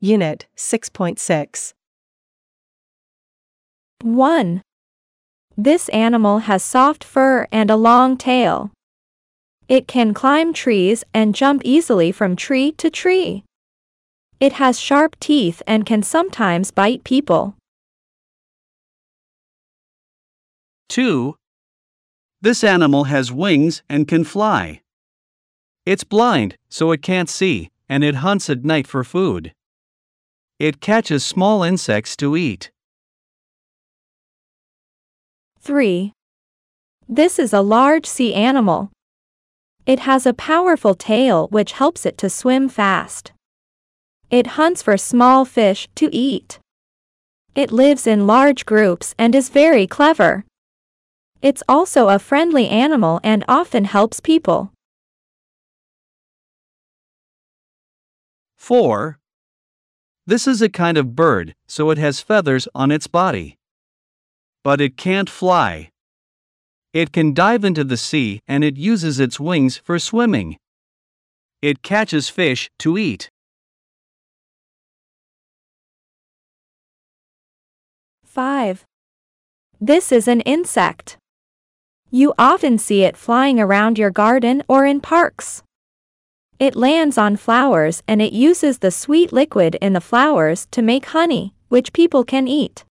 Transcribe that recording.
Unit 6.6. 1. This animal has soft fur and a long tail. It can climb trees and jump easily from tree to tree. It has sharp teeth and can sometimes bite people. 2. This animal has wings and can fly. It's blind, so it can't see, and it hunts at night for food. It catches small insects to eat. 3. This is a large sea animal. It has a powerful tail which helps it to swim fast. It hunts for small fish to eat. It lives in large groups and is very clever. It's also a friendly animal and often helps people. 4. This is a kind of bird, so it has feathers on its body. But it can't fly. It can dive into the sea and it uses its wings for swimming. It catches fish to eat. 5. This is an insect. You often see it flying around your garden or in parks. It lands on flowers and it uses the sweet liquid in the flowers to make honey, which people can eat.